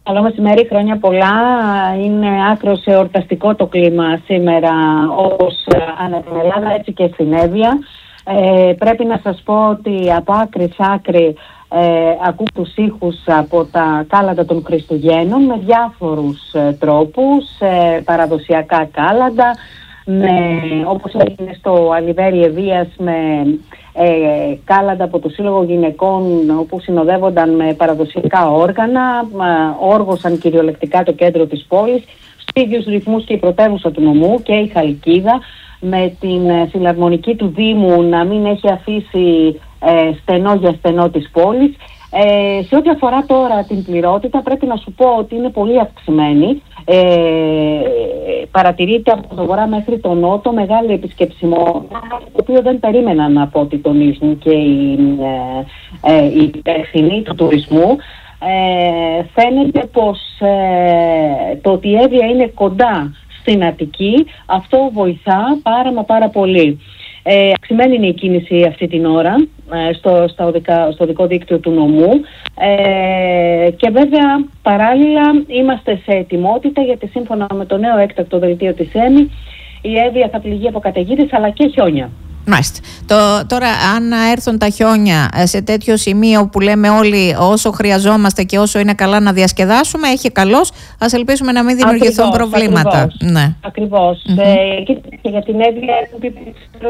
Καλό μεσημέρι, χρόνια πολλά. Είναι άκρως εορταστικό το κλίμα σήμερα, όπως ανά την Ελλάδα, έτσι και στην Εύβοια. Πρέπει να σας πω ότι από άκρη σ' άκρη ακούω τους ήχους από τα κάλαντα των Χριστουγέννων με διάφορους τρόπους, παραδοσιακά κάλαντα, όπως έγινε στο Αλιβέρι Ευβοίας με κάλαντα από το Σύλλογο Γυναικών, όπου συνοδεύονταν με παραδοσιακά όργανα, όργωσαν κυριολεκτικά το κέντρο της πόλης, στους ίδιους ρυθμούς και η πρωτεύουσα του νομού και η Χαλκίδα, με την φιλαρμονική του Δήμου να μην έχει αφήσει στενό για στενό της πόλης. Σε ό,τι αφορά τώρα την πληρότητα, πρέπει να σου πω ότι είναι πολύ αυξημένη. Παρατηρείται από το βορρά μέχρι το νότο μεγάλη επισκεψιμότητα, το οποίο δεν περίμεναν από ό,τι τονίζουν και οι υπεύθυνοι του τουρισμού. Φαίνεται πως το ότι η Εύβοια είναι κοντά στην Αττική, αυτό βοηθά πάρα πολύ. Αυξημένη είναι η κίνηση αυτή την ώρα στο οδικό δίκτυο του νομού και βέβαια παράλληλα είμαστε σε ετοιμότητα, γιατί σύμφωνα με το νέο έκτακτο δελτίο της ΕΜΗ η Εύβοια θα πληγεί από καταιγίδες αλλά και χιόνια. Μάλιστα. Τώρα, αν έρθουν τα χιόνια σε τέτοιο σημείο που λέμε όλοι όσο χρειαζόμαστε και όσο είναι καλά να διασκεδάσουμε, έχει καλώς, ας ελπίσουμε να μην δημιουργηθούν προβλήματα. Ακριβώς. Και για την Εύβοια έχουν πει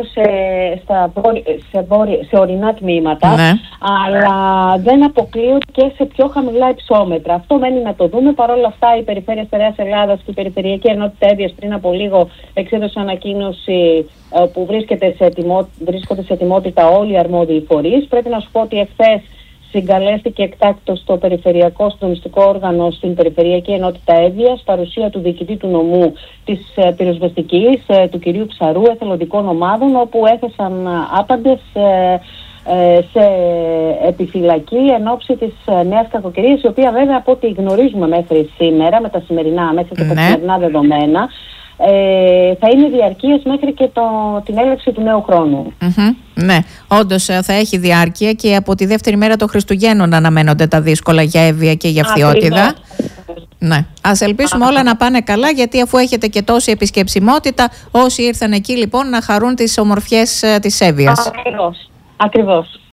σε ορεινά τμήματα, αλλά δεν αποκλείω και σε πιο χαμηλά υψόμετρα. Αυτό μένει να το δούμε. Παρ' όλα αυτά, η Περιφέρεια Στερεάς Ελλάδας και η Περιφερειακή Ενότητα Εύβοιας πριν από λίγο εξέδωσε ανακοίνωση που βρίσκονται σε ετοιμότητα όλοι οι αρμόδιοι φορείς. Πρέπει να σου πω ότι εχθές συγκαλέστηκε εκτάκτως το Περιφερειακό Συντονιστικό Όργανο στην Περιφερειακή Ενότητα Εύβοιας, παρουσία του διοικητή του νομού της πυροσβεστικής, του κυρίου Ψαρού, εθελοντικών ομάδων, όπου έθεσαν άπαντες σε επιφυλακή εν ώψη της νέας κακοκαιρίας, η οποία βέβαια από ό,τι γνωρίζουμε μέχρι σήμερα, με τα σημερινά, μέχρι και τα σημερινά δεδομένα, θα είναι διαρκείας μέχρι και την έλευση του νέου χρόνου. Ναι, όντως θα έχει διάρκεια και από τη δεύτερη μέρα των Χριστουγέννων αναμένονται τα δύσκολα για Εύβοια και για Φθιώτιδα. Ναι. Ας ελπίσουμε όλα να πάνε καλά, γιατί αφού έχετε και τόση επισκεψιμότητα, όσοι ήρθαν εκεί λοιπόν να χαρούν τις ομορφιές της Εύβοιας. Ακριβώς.